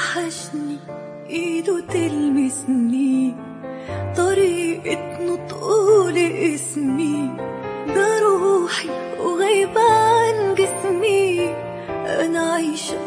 وحشني ايده تلمسني، طريقة نطقه لاسمي، ده روحي وغايبة عن جسمي. انا عايشة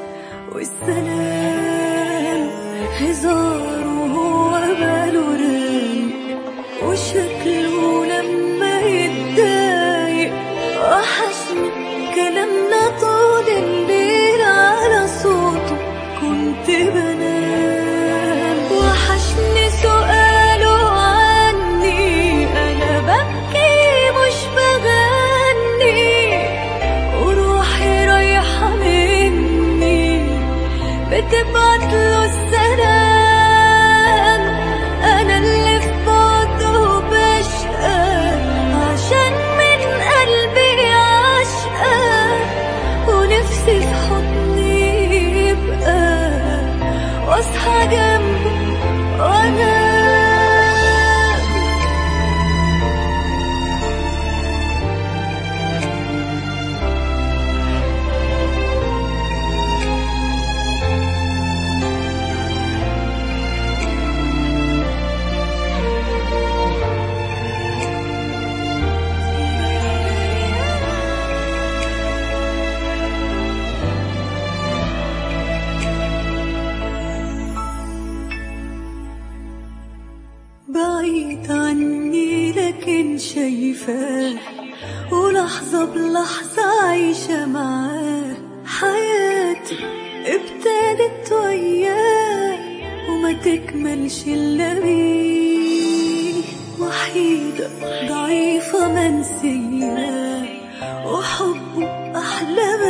والسلام هزار وهو باله رايق، وشكله لما يتضايق. وحشني كلامنا طول الليل على صوته كنت بنام. وحشني سؤاله عني انا ببكي مش بغني، وروحي رايحة مني بتبعتله السلام. انا اللي في بعده بشقى عشان من قلبي عشقى، ونفسي في حضني يبقى واصحى جنبه وانام. بعيد عني لكن شايفاه، ولحظة بلحظة عايشة معاه. حياتي ابتدت وياه وما تكملش إلا بيه. وحيدة ضعيفة منسية وحبه أحلى